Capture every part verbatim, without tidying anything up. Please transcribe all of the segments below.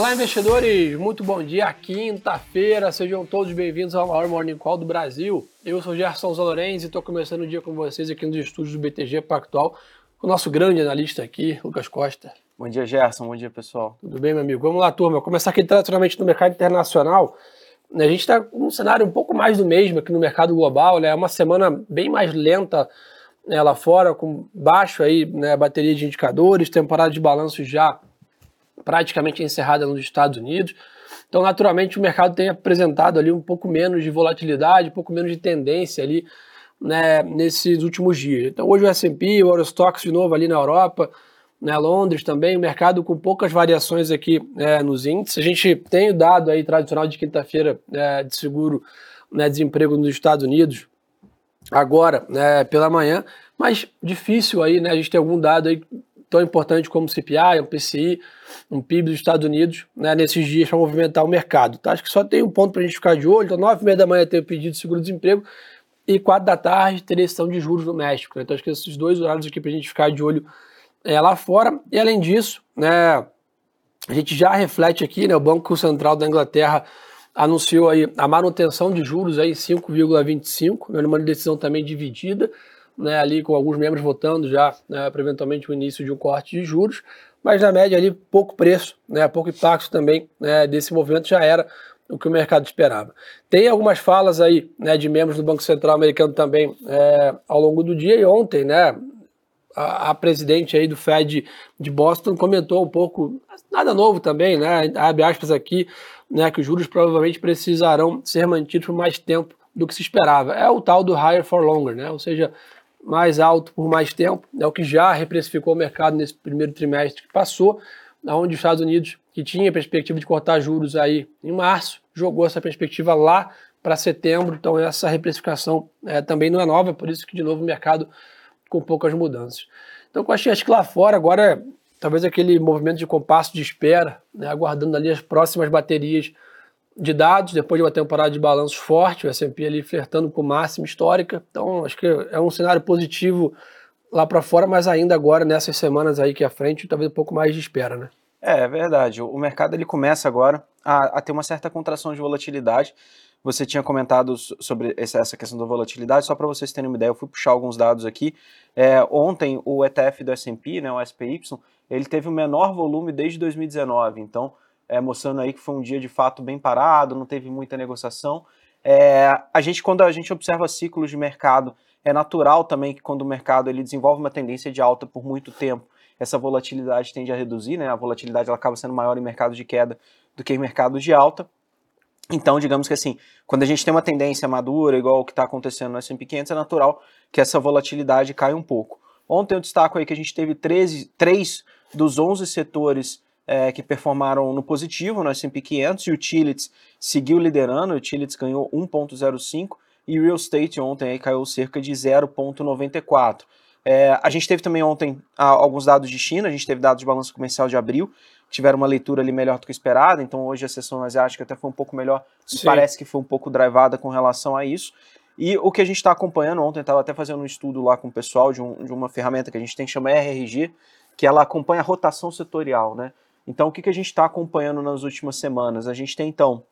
Olá, investidores! Muito bom dia, quinta-feira. Sejam todos bem-vindos ao maior Morning Call do Brasil. Eu sou Gerson Zalorenzi e estou começando o dia com vocês aqui nos estúdios do B T G Pactual, com o nosso grande analista aqui, Lucas Costa. Bom dia, Gerson. Bom dia, pessoal. Tudo bem, meu amigo? Vamos lá, turma. Vou começar aqui tradicionalmente no mercado internacional. A gente está com um cenário um pouco mais do mesmo aqui no mercado global, né? É uma semana bem mais lenta, né, lá fora, com baixo aí, né, bateria de indicadores, temporada de balanço já praticamente encerrada nos Estados Unidos. Então, naturalmente, o mercado tem apresentado ali um pouco menos de volatilidade, um pouco menos de tendência ali, né, nesses últimos dias. Então, hoje o S and P, o Eurostoxx de novo ali na Europa, né, Londres também, o mercado com poucas variações aqui, né, nos índices. A gente tem o dado aí tradicional de quinta-feira, né, de seguro, né, desemprego nos Estados Unidos, agora, né, pela manhã, mas difícil aí, né, a gente ter algum dado aí tão importante como o C P I, um P C I, um P I B dos Estados Unidos, né, nesses dias para movimentar o mercado. Tá? Acho que só tem um ponto para a gente ficar de olho. Então, nove e meia da manhã tem o pedido de seguro-desemprego e quatro da tarde teria decisão de juros no México. Né? Então, acho que esses dois horários aqui para a gente ficar de olho é, lá fora. E, além disso, né, a gente já reflete aqui, né, o Banco Central da Inglaterra anunciou aí a manutenção de juros aí em cinco vírgula vinte e cinco, né, numa decisão também dividida, né, ali com alguns membros votando já, né, para eventualmente o início de um corte de juros, mas na média ali pouco preço, né, pouco impacto também, né, desse movimento já era o que o mercado esperava. Tem algumas falas aí, né, de membros do Banco Central americano também é, ao longo do dia, e ontem, né, a, a presidente aí do Fed de Boston comentou um pouco, nada novo também, né, abre aspas aqui, né, que os juros provavelmente precisarão ser mantidos por mais tempo do que se esperava. É o tal do higher for longer, né, ou seja, mais alto por mais tempo, é o que já reprecificou o mercado nesse primeiro trimestre que passou, onde os Estados Unidos, que tinha a perspectiva de cortar juros aí em março, jogou essa perspectiva lá para setembro, então essa reprecificação é, também não é nova, por isso que de novo o mercado com poucas mudanças. Então eu acho que lá fora agora é, talvez aquele movimento de compasso de espera, né, aguardando ali as próximas baterias de dados, depois de uma temporada de balanços forte, o S and P ali flertando com máxima histórica, então acho que é um cenário positivo lá para fora, mas ainda agora nessas semanas aí que à frente, talvez um pouco mais de espera, né? É, é verdade, o mercado ele começa agora a, a ter uma certa contração de volatilidade. Você tinha comentado sobre essa questão da volatilidade, só para vocês terem uma ideia, eu fui puxar alguns dados aqui. É, ontem o E T F do S and P, né, o S P Y, ele teve o menor volume desde dois mil e dezenove, então É, mostrando aí que foi um dia de fato bem parado, não teve muita negociação. É, a gente, quando a gente observa ciclos de mercado, é natural também que quando o mercado ele desenvolve uma tendência de alta por muito tempo, essa volatilidade tende a reduzir, né? A volatilidade ela acaba sendo maior em mercados de queda do que em mercados de alta. Então, digamos que assim, quando a gente tem uma tendência madura, igual o que está acontecendo no S and P quinhentos, é natural que essa volatilidade caia um pouco. Ontem eu destaco aí que a gente teve treze, três dos onze setores É, que performaram no positivo no S and P quinhentos, e o Utilities seguiu liderando, o Utilities ganhou um vírgula zero cinco e o Real Estate ontem aí caiu cerca de zero vírgula noventa e quatro. É, a gente teve também ontem ah, alguns dados de China, a gente teve dados de balanço comercial de abril, que tiveram uma leitura ali melhor do que esperada, então hoje a sessão asiática até foi um pouco melhor, e parece que foi um pouco drivada com relação a isso. E o que a gente está acompanhando ontem, estava até fazendo um estudo lá com o pessoal de, um, de uma ferramenta que a gente tem que chama R R G, que ela acompanha a rotação setorial, né? Então, o que, que a gente está acompanhando nas últimas semanas? A gente tem, então,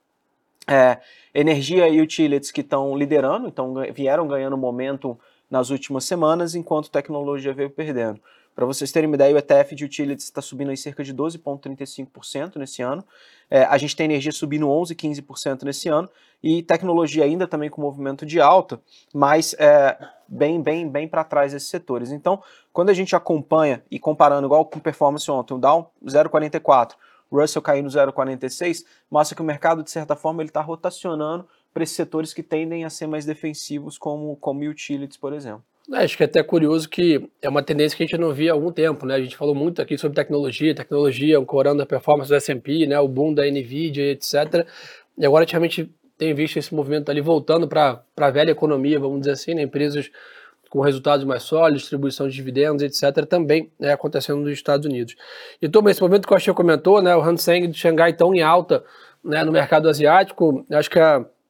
é, energia e utilities que estão liderando, então vieram ganhando momento nas últimas semanas, enquanto tecnologia veio perdendo. Para vocês terem uma ideia, o E T F de utilities está subindo em cerca de doze vírgula trinta e cinco por cento nesse ano. É, a gente tem energia subindo onze, quinze por cento nesse ano, e tecnologia ainda também com movimento de alta, mas é, bem, bem, bem para trás desses setores. Então, quando a gente acompanha e comparando igual com performance ontem, o Dow zero vírgula quarenta e quatro, o Russell caindo zero vírgula quarenta e seis, mostra que o mercado, de certa forma, ele está rotacionando para esses setores que tendem a ser mais defensivos, como, como utilities, por exemplo. Acho que é até curioso que é uma tendência que a gente não via há algum tempo, né? A gente falou muito aqui sobre tecnologia, tecnologia ancorando a performance do S and P, né? O boom da Nvidia, etcétera. E agora a gente realmente tem visto esse movimento ali voltando para a velha economia, vamos dizer assim, né? Empresas com resultados mais sólidos, distribuição de dividendos, etcétera, também né, acontecendo nos Estados Unidos. E também esse momento que o Axel comentou, né? O Hang Seng de Xangai tão em alta né, no mercado asiático, acho que a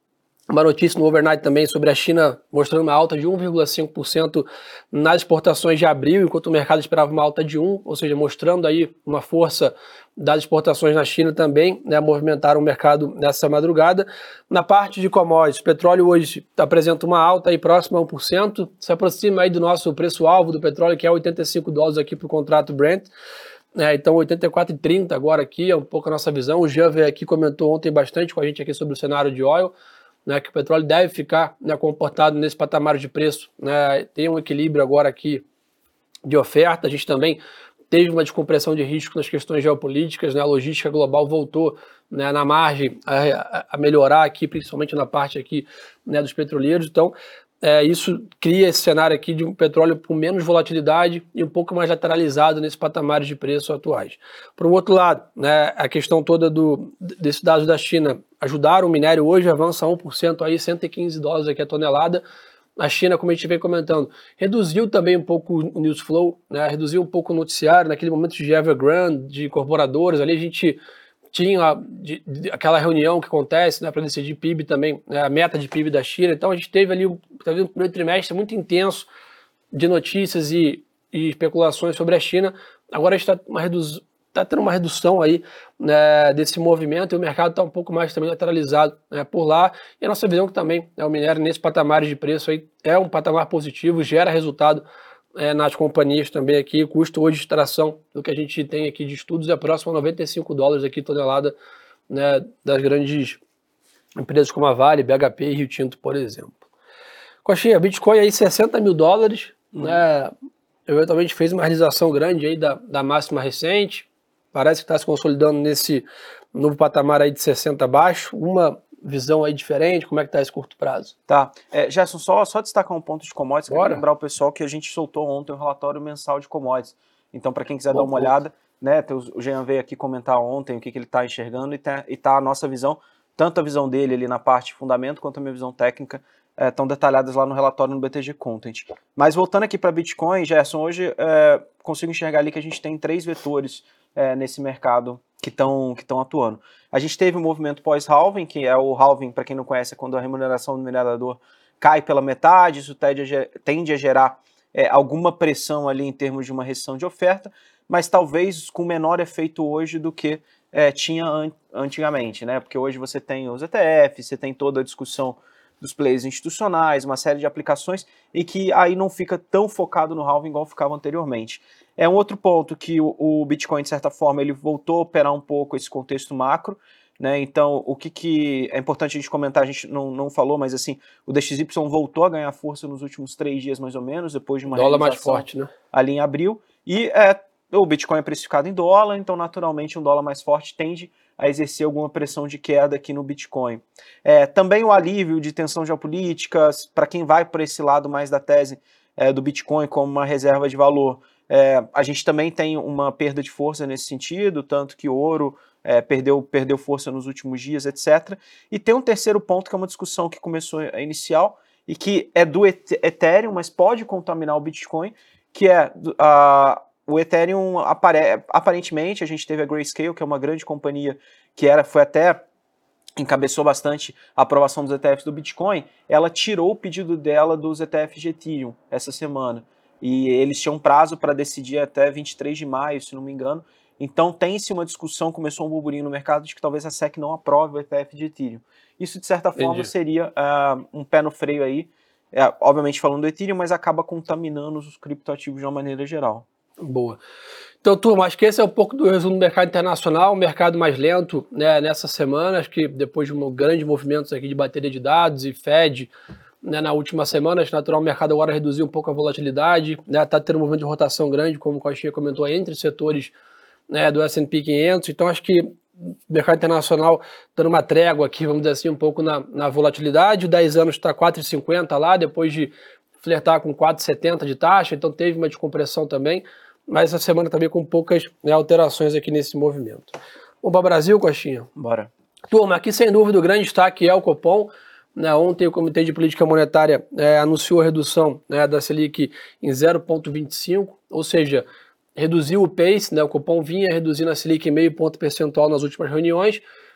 uma notícia no overnight também sobre a China mostrando uma alta de um vírgula cinco por cento nas exportações de abril, enquanto o mercado esperava uma alta de um por cento, ou seja, mostrando aí uma força das exportações na China também, né, movimentaram o mercado nessa madrugada. Na parte de commodities, o petróleo hoje apresenta uma alta aí próxima a um por cento, se aproxima aí do nosso preço-alvo do petróleo, que é oitenta e cinco dólares aqui para o contrato Brent. É, então oitenta e quatro e trinta agora aqui, é um pouco a nossa visão. O Jean veio aqui, comentou ontem bastante com a gente aqui sobre o cenário de oil, né, que o petróleo deve ficar, né, comportado nesse patamar de preço, né, tem um equilíbrio agora aqui de oferta. A gente também teve uma descompressão de risco nas questões geopolíticas, né, a logística global voltou, né, na margem a, a melhorar aqui, principalmente na parte aqui, né, dos petroleiros. Então é, isso cria esse cenário aqui de um petróleo com menos volatilidade e um pouco mais lateralizado nesses patamares de preço atuais. Por um outro lado, né, a questão toda do, desses dados da China ajudaram o minério hoje, avança um por cento, aí cento e quinze dólares aqui a tonelada. A China, como a gente vem comentando, reduziu também um pouco o news flow, né, reduziu um pouco o noticiário, naquele momento de Evergrande, de incorporadores, ali a gente tinha de, de, aquela reunião que acontece, né, para decidir P I B também, né, a meta de P I B da China. Então a gente teve ali teve um primeiro trimestre muito intenso de notícias e, e especulações sobre a China. Agora a gente está uma redução, está tendo uma redução aí, né, desse movimento, e o mercado está um pouco mais também lateralizado, né, por lá. E a nossa visão que também, né, o minério nesse patamar de preço aí é um patamar positivo, gera resultado é, nas companhias também aqui. O custo hoje de extração do que a gente tem aqui de estudos é próximo a noventa e cinco dólares aqui tonelada, né, das grandes empresas como a Vale, B H P e Rio Tinto, por exemplo. Coxinha, Bitcoin aí sessenta mil dólares, uhum. né, eventualmente fez uma realização grande aí da, da máxima recente. Parece que está se consolidando nesse novo patamar aí de sessenta abaixo. Uma visão aí diferente, como é que está esse curto prazo? Tá. É, Gerson, só, só destacar um ponto de commodities, quero lembrar o pessoal que a gente soltou ontem um relatório mensal de commodities. Então, para quem quiser Bom, dar uma ponto. olhada, né, o Jean veio aqui comentar ontem o que, que ele está enxergando e tá, e tá a nossa visão, tanto a visão dele ali na parte de fundamento quanto a minha visão técnica, estão é, detalhadas lá no relatório no B T G Content. Mas voltando aqui para Bitcoin, Gerson, hoje é, consigo enxergar ali que a gente tem três vetores É, nesse mercado que estão que estão atuando. A gente teve um movimento pós-halving, que é o halving, para quem não conhece, é quando a remuneração do minerador cai pela metade. Isso tende a, tende a gerar é, alguma pressão ali em termos de uma restrição de oferta, mas talvez com menor efeito hoje do que é, tinha an antigamente, né? Porque hoje você tem os E T Fs, você tem toda a discussão dos players institucionais, uma série de aplicações, e que aí não fica tão focado no halving igual ficava anteriormente. É um outro ponto que o, o Bitcoin, de certa forma, ele voltou a operar um pouco esse contexto macro, né? Então, o que, que é importante a gente comentar, a gente não, não falou, mas assim, o D X Y voltou a ganhar força nos últimos três dias, mais ou menos, depois de uma dólar mais forte, né? ali em abril, e é, o Bitcoin é precificado em dólar, então naturalmente um dólar mais forte tende a exercer alguma pressão de queda aqui no Bitcoin. É, também o alívio de tensão geopolítica, para quem vai por esse lado mais da tese é, do Bitcoin como uma reserva de valor, é, a gente também tem uma perda de força nesse sentido, tanto que o ouro é, perdeu, perdeu força nos últimos dias, etcétera. E tem um terceiro ponto, que é uma discussão que começou inicial, e que é do Ethereum, mas pode contaminar o Bitcoin, que é a... O Ethereum, apare... aparentemente, a gente teve a Grayscale, que é uma grande companhia que era, foi até, encabeçou bastante a aprovação dos E T Fs do Bitcoin, ela tirou o pedido dela dos E T Fs de Ethereum essa semana. E eles tinham prazo para decidir até vinte e três de maio, se não me engano. Então tem-se uma discussão, começou um burburinho no mercado de que talvez a S E C não aprove o E T F de Ethereum. Isso, de certa forma, Entendi. seria uh, um pé no freio aí, é, obviamente falando do Ethereum, mas acaba contaminando os criptoativos de uma maneira geral. Boa. Então, turma, acho que esse é um pouco do resumo do mercado internacional, um mercado mais lento, né, nessa semana. Acho que depois de um grande movimentos aqui de bateria de dados e Fed, né, na última semana, acho natural o mercado agora reduzir um pouco a volatilidade, né, tá tendo um movimento de rotação grande, como o Coxinha comentou, entre os setores, né, do S and P quinhentos. Então, acho que o mercado internacional dando uma trégua aqui, vamos dizer assim, um pouco na, na volatilidade. O dez anos está quatro vírgula cinquenta lá, depois de flertar com quatro vírgula setenta de taxa, então teve uma descompressão também, mas essa semana também com poucas, né, alterações aqui nesse movimento. Vamos para o Brasil, Coxinha? Bora. Turma, aqui sem dúvida o grande destaque é o Copom. Né, ontem o Comitê de Política Monetária é, anunciou a redução, né, da Selic em zero vírgula vinte e cinco, ou seja, reduziu o pace, né, o Copom vinha reduzindo a Selic em meio ponto percentual nas últimas reuniões,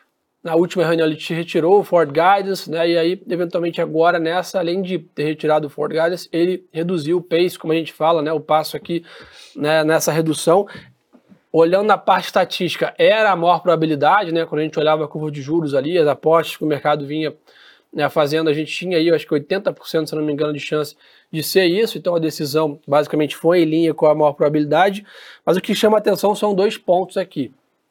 Na última reunião ele retirou o Forward Guidance, né, e aí, eventualmente agora nessa, além de ter retirado o Forward Guidance, ele reduziu o pace, como a gente fala, né, o passo aqui, né, nessa redução. Olhando na parte estatística, era a maior probabilidade, né, quando a gente olhava a curva de juros ali, as apostas que o mercado vinha, né, fazendo, a gente tinha aí, eu acho que oitenta por cento, se não me engano, de chance de ser isso, então a decisão basicamente foi em linha com a maior probabilidade, mas o que chama a atenção são dois pontos aqui.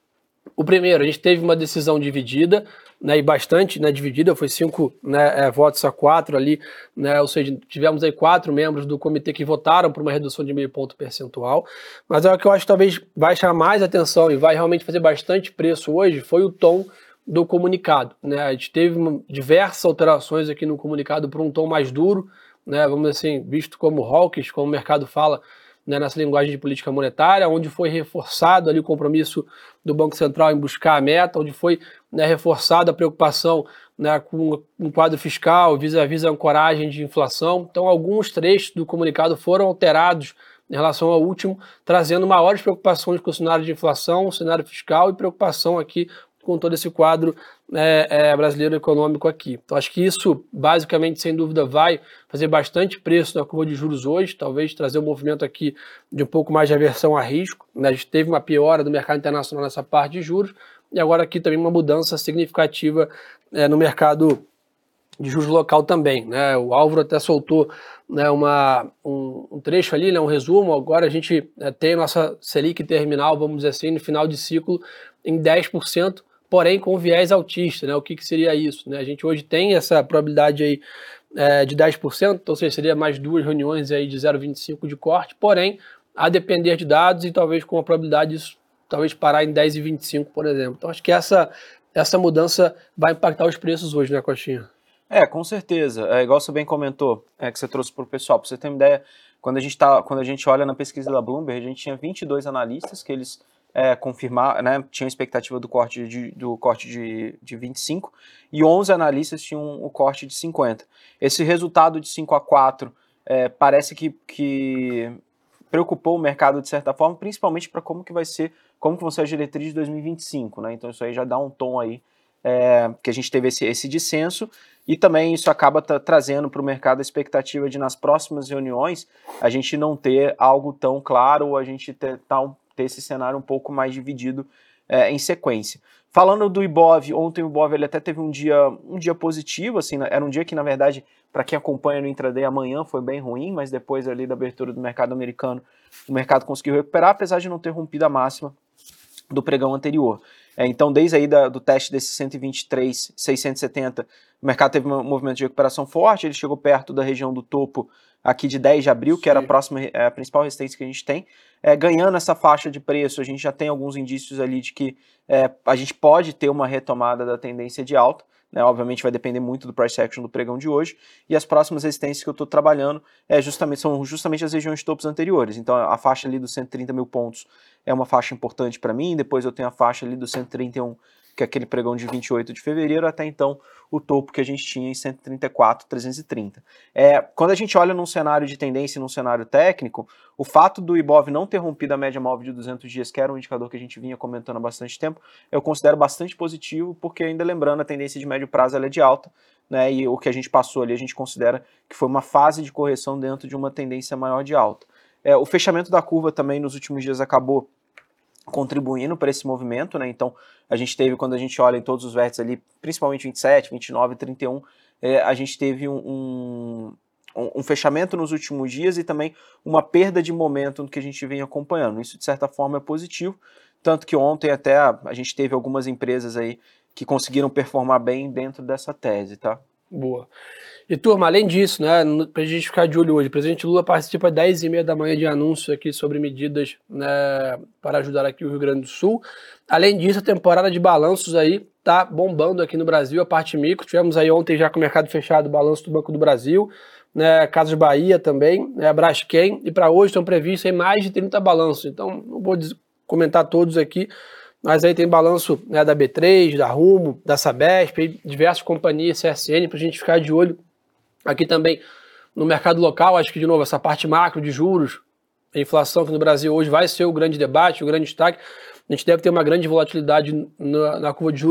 O primeiro, a gente teve uma decisão dividida, né, e bastante, né, dividida, foi cinco, né, é, votos a quatro ali, né, ou seja, tivemos aí quatro membros do comitê que votaram por uma redução de meio ponto percentual, mas é o que eu acho que talvez vai chamar mais atenção e vai realmente fazer bastante preço hoje, foi o tom do comunicado, né, a gente teve uma, diversas alterações aqui no comunicado para um tom mais duro, né, vamos dizer assim, visto como hawkish, como o mercado fala, né, nessa linguagem de política monetária, onde foi reforçado ali o compromisso do Banco Central em buscar a meta, onde foi, né, reforçada a preocupação, né, com um quadro fiscal, vis-à-vis a ancoragem de inflação. Então, alguns trechos do comunicado foram alterados em relação ao último, trazendo maiores preocupações com o cenário de inflação, o cenário fiscal e preocupação aqui com todo esse quadro é, é, brasileiro econômico aqui. Então, acho que isso, basicamente, sem dúvida, vai fazer bastante preço na curva de juros hoje, talvez trazer um movimento aqui de um pouco mais de aversão a risco, né? A gente teve uma piora do mercado internacional nessa parte de juros, e agora aqui também uma mudança significativa é, no mercado de juros local também, né? O Álvaro até soltou, né, uma, um, um trecho ali, né, um resumo. Agora a gente é, tem a nossa Selic terminal, vamos dizer assim, no final de ciclo em dez por cento, porém com viés altista, né? O que, que seria isso, né? A gente hoje tem essa probabilidade aí é, de dez por cento, ou seja, seria mais duas reuniões aí de zero vírgula vinte e cinco de corte, porém, a depender de dados e talvez com a probabilidade disso talvez parar em dez vírgula vinte e cinco, por exemplo. Então acho que essa, essa mudança vai impactar os preços hoje, né, Coxinha? É, com certeza. É, igual você bem comentou, é, que você trouxe para o pessoal, para você ter uma ideia, quando a, gente tá, quando a gente olha na pesquisa da Bloomberg, a gente tinha vinte e dois analistas que eles é, confirmaram, né, tinham expectativa do corte de, do corte de, de vinte e cinco, e onze analistas tinham o corte de cinquenta. Esse resultado de cinco a quatro é, parece que, que preocupou o mercado de certa forma, principalmente para como que vai ser, como que vão ser as diretrizes de dois mil e vinte e cinco, né? Então isso aí já dá um tom aí, é, que a gente teve esse, esse dissenso, e também isso acaba tra trazendo para o mercado a expectativa de nas próximas reuniões a gente não ter algo tão claro, ou a gente ter, tal, ter esse cenário um pouco mais dividido é, em sequência. Falando do Ibov, ontem o Ibov ele até teve um dia, um dia positivo, assim, era um dia que na verdade, para quem acompanha no intraday, amanhã foi bem ruim, mas depois ali da abertura do mercado americano, o mercado conseguiu recuperar, apesar de não ter rompido a máxima do pregão anterior. É, então, desde aí da, do teste desse cento e vinte e três, seiscentos e setenta, o mercado teve um movimento de recuperação forte, ele chegou perto da região do topo aqui de dez de abril, Sim. que era a, próxima, é, a principal resistência que a gente tem. É, ganhando essa faixa de preço, a gente já tem alguns indícios ali de que é, a gente pode ter uma retomada da tendência de alta, né? Obviamente vai depender muito do price action do pregão de hoje, e as próximas resistências que eu estou trabalhando é justamente, são justamente as regiões de topos anteriores. Então a faixa ali dos cento e trinta mil pontos é uma faixa importante para mim, depois eu tenho a faixa ali do cento e trinta e um, que é aquele pregão de vinte e oito de fevereiro, até então o topo que a gente tinha em cento e trinta e quatro, trezentos e trinta. É, quando a gente olha num cenário de tendência e num cenário técnico, o fato do Ibov não ter rompido a média móvel de duzentos dias, que era um indicador que a gente vinha comentando há bastante tempo, eu considero bastante positivo, porque ainda lembrando, a tendência de médio prazo ela é de alta, né, e o que a gente passou ali a gente considera que foi uma fase de correção dentro de uma tendência maior de alta. É, o fechamento da curva também nos últimos dias acabou contribuindo para esse movimento, né? Então a gente teve, quando a gente olha em todos os vértices ali, principalmente vinte e sete, vinte e nove, trinta e um, é, a gente teve um, um, um fechamento nos últimos dias e também uma perda de momento no que a gente vem acompanhando. Isso de certa forma é positivo, tanto que ontem até a, a gente teve algumas empresas aí que conseguiram performar bem dentro dessa tese, tá? Boa. E turma, além disso, né, pra gente ficar de olho hoje, o presidente Lula participa às dez e meia da manhã de anúncio aqui sobre medidas, né, para ajudar aqui o Rio Grande do Sul. Além disso, a temporada de balanços aí tá bombando aqui no Brasil, a parte micro. Tivemos aí ontem já com o mercado fechado o balanço do Banco do Brasil, né, Casas Bahia também, né, Braskem, e para hoje estão previstos aí mais de trinta balanços. Então, não vou comentar todos aqui, mas aí tem balanço, né, da B três, da Rumo, da Sabesp, diversas companhias, C S N, para a gente ficar de olho. Aqui também no mercado local, acho que de novo essa parte macro de juros, a inflação que no Brasil hoje vai ser o grande debate, o grande destaque. A gente deve ter uma grande volatilidade na, na curva de juros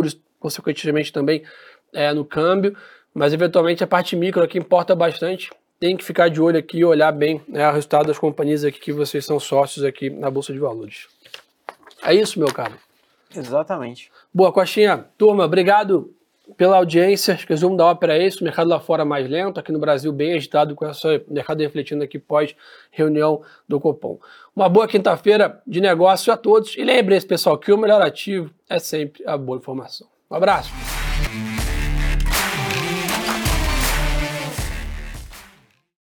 consequentemente também é, no câmbio, mas eventualmente a parte micro aqui importa bastante. Tem que ficar de olho aqui e olhar bem, né, o resultado das companhias aqui que vocês são sócios aqui na Bolsa de Valores. É isso, meu caro. Exatamente. Boa, Coxinha. Turma, obrigado pela audiência. Acho que o resumo da ópera é esse. O mercado lá fora mais lento, aqui no Brasil bem agitado, com esse mercado refletindo aqui pós-reunião do Copom. Uma boa quinta-feira de negócio a todos. E lembre-se, pessoal, que o melhor ativo é sempre a boa informação. Um abraço.